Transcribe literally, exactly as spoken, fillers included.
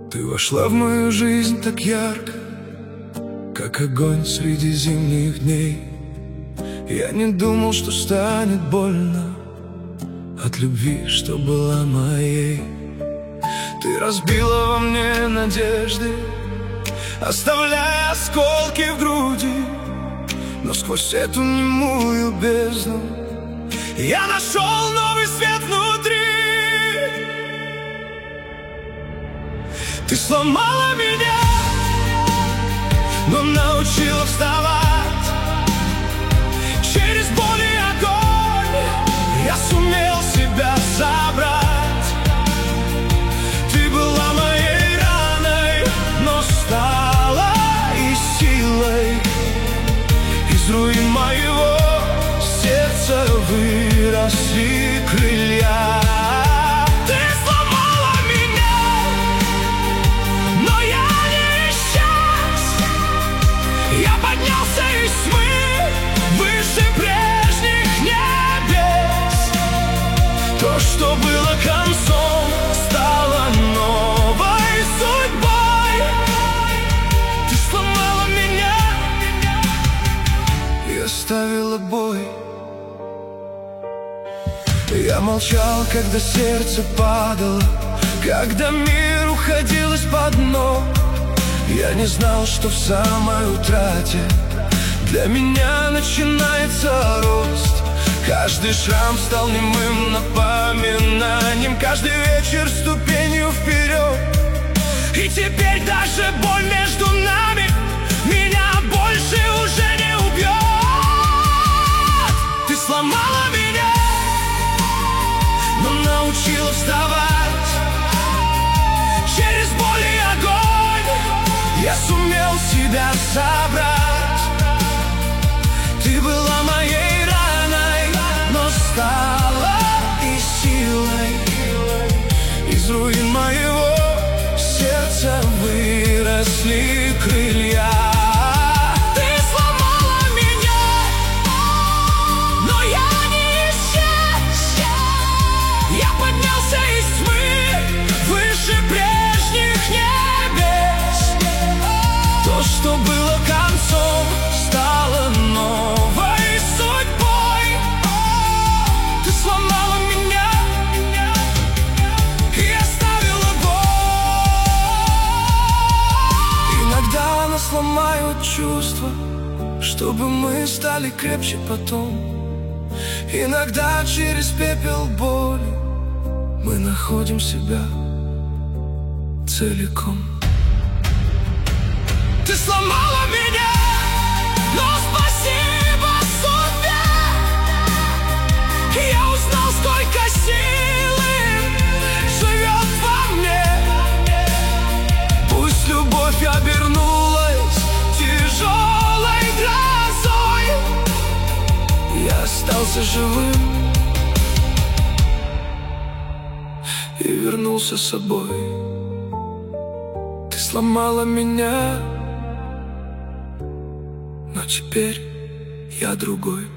Ты вошла в мою жизнь так ярко, как огонь среди зимних дней. Я не думал, что станет больно от любви, что была моей. Ты разбила во мне надежды, оставляя осколки в груди. Но сквозь эту немую бездну я нашел новый свет внутри. Ты сломала меня, но научила вставать. Через боль и огонь я сумел себя собрать. Ты была моей раной, но стала и силой. Из руин моего сердца выросли крылья. То, что было концом, стало новой судьбой. Ты сломала меня и оставила бой. Я молчал, когда сердце падало, когда мир уходил из-под ног. Я не знал, что в самой утрате для меня начинается рост. Каждый шрам стал немым напоминанием, каждый вечер ступенью вперед. И теперь даже боль между нами меня больше уже не убьет. Ты сломала меня, но научила вставать. Через боль и огонь я сумел себя собрать. Ты была моей стала и силой. Из руин моего сердца выросли крылья. Ты сломала меня, но я не исчез. Я поднялся из тьмы выше прежних небес. То, что было концом, стало новой судьбой. Сломала меня и оставила боль. Иногда она сломает чувства, чтобы мы стали крепче потом. Иногда через пепел боли мы находим себя целиком. Ты сломала меня, но спасибо судьбе. Я узнал, сколько силы живет во мне. Пусть любовь обернулась тяжелой грозой, я остался живым и вернулся собой. Ты сломала меня, но теперь я другой.